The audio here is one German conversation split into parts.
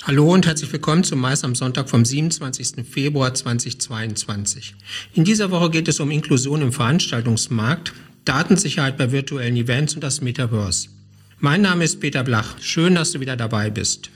Hallo und herzlich willkommen zum Mais am Sonntag vom 27. Februar 2022. In dieser Woche geht es um Inklusion im Veranstaltungsmarkt, Datensicherheit bei virtuellen Events und das Metaverse. Mein Name ist Peter Blach. Schön, dass du wieder dabei bist.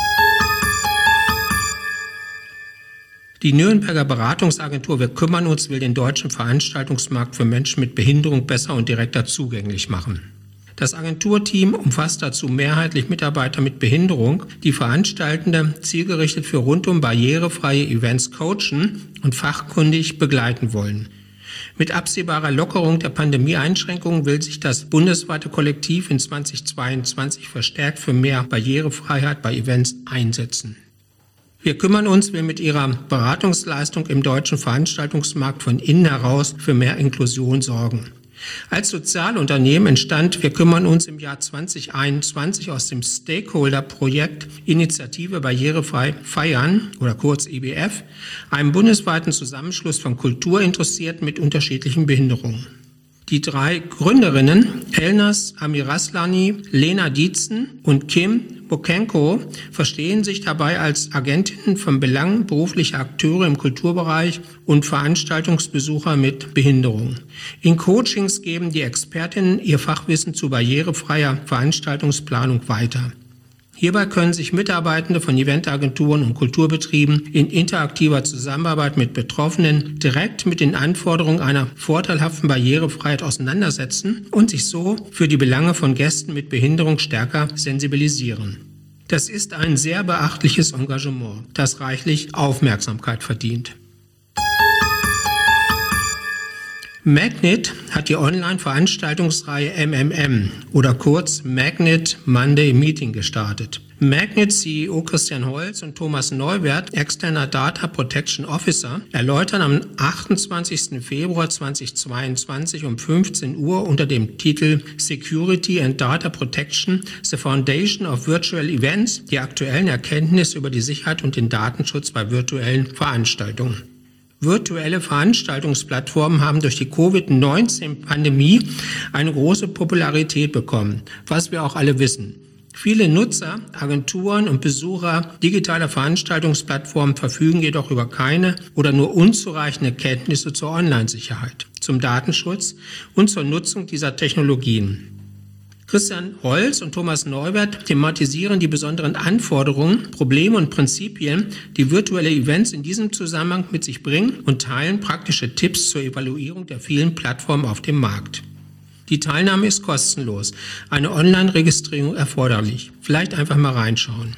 Die Nürnberger Beratungsagentur Wir kümmern uns will den deutschen Veranstaltungsmarkt für Menschen mit Behinderung besser und direkter zugänglich machen. Das Agenturteam umfasst dazu mehrheitlich Mitarbeiter mit Behinderung, die Veranstaltende zielgerichtet für rundum barrierefreie Events coachen und fachkundig begleiten wollen. Mit absehbarer Lockerung der Pandemieeinschränkungen will sich das bundesweite Kollektiv in 2022 verstärkt für mehr Barrierefreiheit bei Events einsetzen. Wir kümmern uns will mit ihrer Beratungsleistung im deutschen Veranstaltungsmarkt von innen heraus für mehr Inklusion sorgen. Als Sozialunternehmen entstand Wir kümmern uns im Jahr 2021 aus dem Stakeholder-Projekt Initiative Barrierefrei Feiern oder kurz IBF, einem bundesweiten Zusammenschluss von Kulturinteressierten mit unterschiedlichen Behinderungen. Die 3 Gründerinnen, Elnaz Amiraslani, Lena Dietzen und Kim Bokenko, verstehen sich dabei als Agentinnen von Belangen beruflicher Akteure im Kulturbereich und Veranstaltungsbesucher mit Behinderung. In Coachings geben die Expertinnen ihr Fachwissen zu barrierefreier Veranstaltungsplanung weiter. Hierbei können sich Mitarbeitende von Eventagenturen und Kulturbetrieben in interaktiver Zusammenarbeit mit Betroffenen direkt mit den Anforderungen einer vorteilhaften Barrierefreiheit auseinandersetzen und sich so für die Belange von Gästen mit Behinderung stärker sensibilisieren. Das ist ein sehr beachtliches Engagement, das reichlich Aufmerksamkeit verdient. Magnet hat die Online-Veranstaltungsreihe MMM oder kurz Magnet Monday Meeting gestartet. Magnet CEO Christian Holz und Thomas Neuwert, externer Data Protection Officer, erläutern am 28. Februar 2022 um 15 Uhr unter dem Titel Security and Data Protection, the Foundation of Virtual Events die aktuellen Erkenntnisse über die Sicherheit und den Datenschutz bei virtuellen Veranstaltungen. Virtuelle Veranstaltungsplattformen haben durch die Covid-19-Pandemie eine große Popularität bekommen, was wir auch alle wissen. Viele Nutzer, Agenturen und Besucher digitaler Veranstaltungsplattformen verfügen jedoch über keine oder nur unzureichende Kenntnisse zur Online-Sicherheit, zum Datenschutz und zur Nutzung dieser Technologien. Christian Holz und Thomas Neuwert thematisieren die besonderen Anforderungen, Probleme und Prinzipien, die virtuelle Events in diesem Zusammenhang mit sich bringen und teilen praktische Tipps zur Evaluierung der vielen Plattformen auf dem Markt. Die Teilnahme ist kostenlos, eine Online-Registrierung erforderlich. Vielleicht einfach mal reinschauen.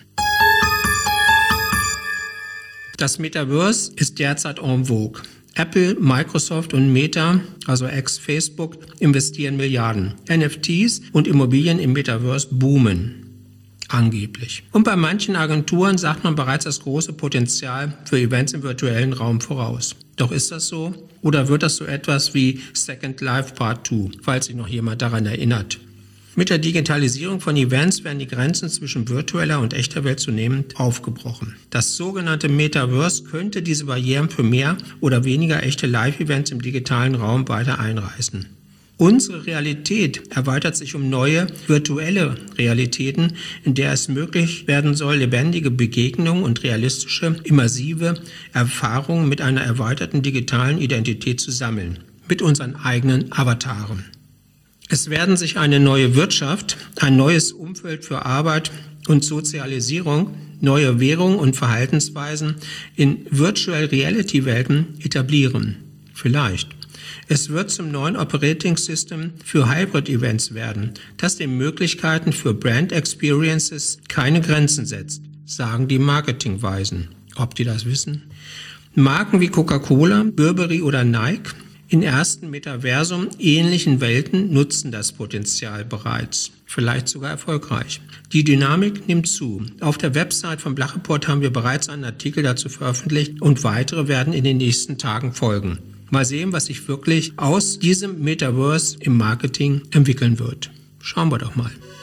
Das Metaverse ist derzeit en vogue. Apple, Microsoft und Meta, also ex-Facebook, investieren Milliarden. NFTs und Immobilien im Metaverse boomen. Angeblich. Und bei manchen Agenturen sagt man bereits das große Potenzial für Events im virtuellen Raum voraus. Doch ist das so? Oder wird das so etwas wie Second Life Part 2, falls sich noch jemand daran erinnert? Mit der Digitalisierung von Events werden die Grenzen zwischen virtueller und echter Welt zunehmend aufgebrochen. Das sogenannte Metaverse könnte diese Barrieren für mehr oder weniger echte Live-Events im digitalen Raum weiter einreißen. Unsere Realität erweitert sich um neue virtuelle Realitäten, in der es möglich werden soll, lebendige Begegnungen und realistische, immersive Erfahrungen mit einer erweiterten digitalen Identität zu sammeln, mit unseren eigenen Avataren. Es werden sich eine neue Wirtschaft, ein neues Umfeld für Arbeit und Sozialisierung, neue Währungen und Verhaltensweisen in Virtual Reality Welten etablieren. Vielleicht. Es wird zum neuen Operating System für Hybrid Events werden, das den Möglichkeiten für Brand Experiences keine Grenzen setzt, sagen die Marketingweisen. Ob die das wissen? Marken wie Coca-Cola, Burberry oder Nike in ersten Metaversum ähnlichen Welten nutzen das Potenzial bereits, vielleicht sogar erfolgreich. Die Dynamik nimmt zu. Auf der Website von Blach Report haben wir bereits einen Artikel dazu veröffentlicht und weitere werden in den nächsten Tagen folgen. Mal sehen, was sich wirklich aus diesem Metaverse im Marketing entwickeln wird. Schauen wir doch mal.